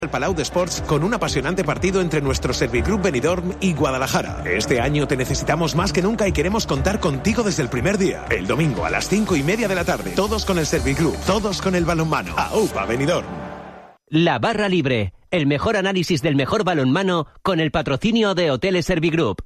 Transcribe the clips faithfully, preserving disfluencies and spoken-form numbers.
al Palau de Sports con un apasionante partido entre nuestro Serviclub Benidorm y Guadalajara. Este año te necesitamos más que nunca y queremos contar contigo desde el primer día. El domingo a las cinco y media de la tarde. Todos con el Serviclub, todos con el balonmano. ¡Aupa, Benidorm! La Barra Libre, el mejor análisis del mejor balonmano con el patrocinio de Hoteles Servigroup.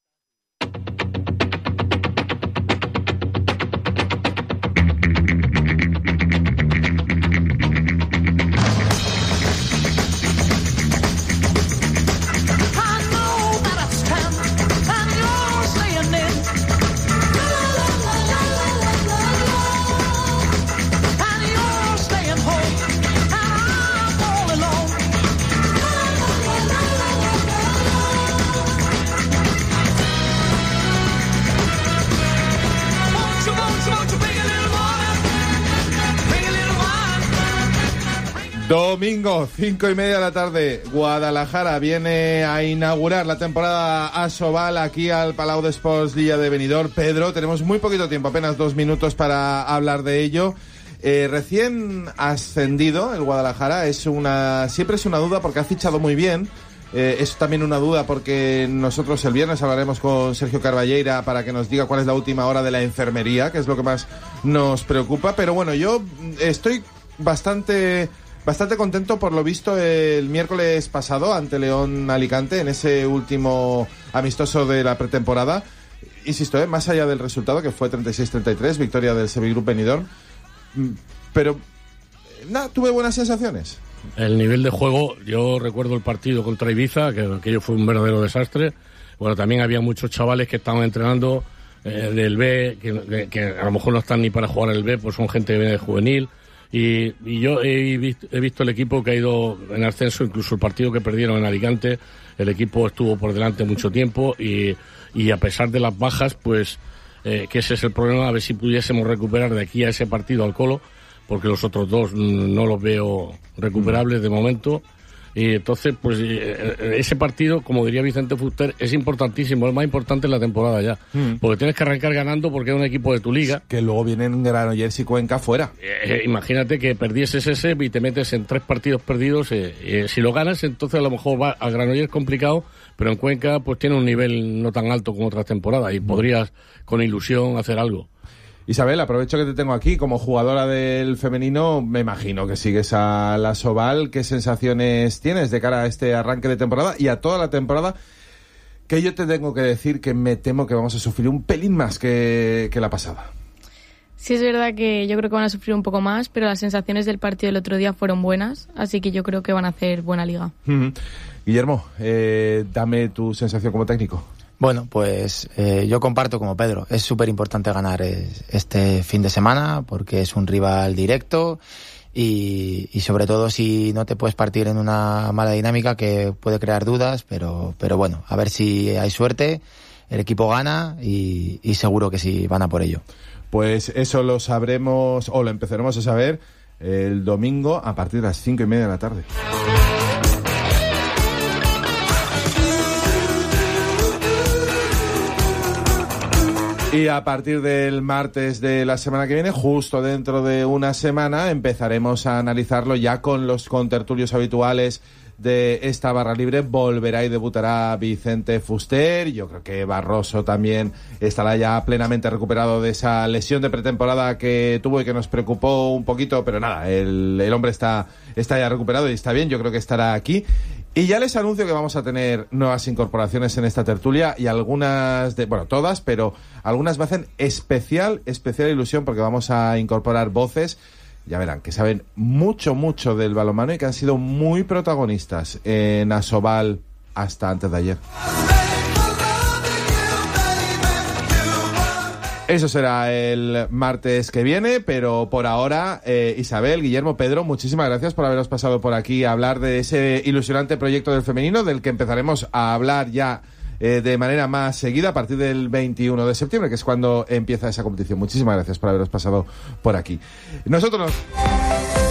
Domingo, cinco y media de la tarde, Guadalajara viene a inaugurar la temporada Asobal aquí al Palau de Sports Lilla de Benidorm. Pedro, tenemos muy poquito tiempo, apenas dos minutos para hablar de ello. Eh, recién ascendido el Guadalajara, es una siempre es una duda porque ha fichado muy bien. Eh, es también una duda porque nosotros el viernes hablaremos con Sergio Carballeira para que nos diga cuál es la última hora de la enfermería, que es lo que más nos preocupa. Pero bueno, yo estoy bastante... Bastante contento por lo visto el miércoles pasado ante León Alicante en ese último amistoso de la pretemporada. Insisto, ¿eh? más allá del resultado que fue treinta y seis treinta y tres, victoria del Servigroup Benidorm. Pero, nada, tuve buenas sensaciones. El nivel de juego, yo recuerdo el partido contra Ibiza, que aquello fue un verdadero desastre. Bueno, también había muchos chavales que estaban entrenando eh, del B, que, que a lo mejor no están ni para jugar el B, pues son gente que viene de juvenil. Y, y yo he visto, he visto el equipo que ha ido en ascenso, incluso el partido que perdieron en Alicante, el equipo estuvo por delante mucho tiempo y, y a pesar de las bajas, pues eh, que ese es el problema, a ver si pudiésemos recuperar de aquí a ese partido al Colo, porque los otros dos no los veo recuperables de momento. Y entonces, pues ese partido, como diría Vicente Fuster, es importantísimo, es más importante en la temporada ya. Mm. Porque tienes que arrancar ganando porque es un equipo de tu liga. Que luego vienen Granollers y Cuenca fuera. Eh, imagínate que perdieses ese y te metes en tres partidos perdidos. Eh, eh, si lo ganas, entonces a lo mejor va a Granollers complicado, pero en Cuenca pues tiene un nivel no tan alto como otras temporadas y mm. podrías con ilusión hacer algo. Isabel, aprovecho que te tengo aquí como jugadora del femenino, me imagino que sigues a la Asobal. ¿Qué sensaciones tienes de cara a este arranque de temporada y a toda la temporada? Que yo te tengo que decir que me temo que vamos a sufrir un pelín más que, que la pasada. Sí, es verdad que yo creo que van a sufrir un poco más, pero las sensaciones del partido del otro día fueron buenas, así que yo creo que van a hacer buena liga. Mm-hmm. Guillermo, eh, dame tu sensación como técnico. Bueno, pues eh, yo comparto como Pedro. Es súper importante ganar este fin de semana porque es un rival directo y, y sobre todo si no te puedes partir en una mala dinámica que puede crear dudas, pero, pero bueno, a ver si hay suerte, el equipo gana y, y seguro que sí van a por ello. Pues eso lo sabremos o lo empezaremos a saber el domingo a partir de las cinco y media de la tarde. Y a partir del martes de la semana que viene, justo dentro de una semana, empezaremos a analizarlo ya con los contertulios habituales de esta barra libre. Volverá y debutará Vicente Fuster. Yo creo que Barroso también estará ya plenamente recuperado de esa lesión de pretemporada que tuvo y que nos preocupó un poquito, pero nada, el, el hombre está, está ya recuperado y está bien. Yo creo que estará aquí. Y ya les anuncio que vamos a tener nuevas incorporaciones en esta tertulia y algunas, de, bueno, todas, pero algunas me hacen especial, especial ilusión porque vamos a incorporar voces, ya verán, que saben mucho, mucho del balonmano y que han sido muy protagonistas en Asobal hasta antes de ayer. Eso será el martes que viene, pero por ahora, eh, Isabel, Guillermo, Pedro, muchísimas gracias por haberos pasado por aquí a hablar de ese ilusionante proyecto del femenino, del que empezaremos a hablar ya eh, de manera más seguida a partir del veintiuno de septiembre, que es cuando empieza esa competición. Muchísimas gracias por haberos pasado por aquí. Nosotros nos...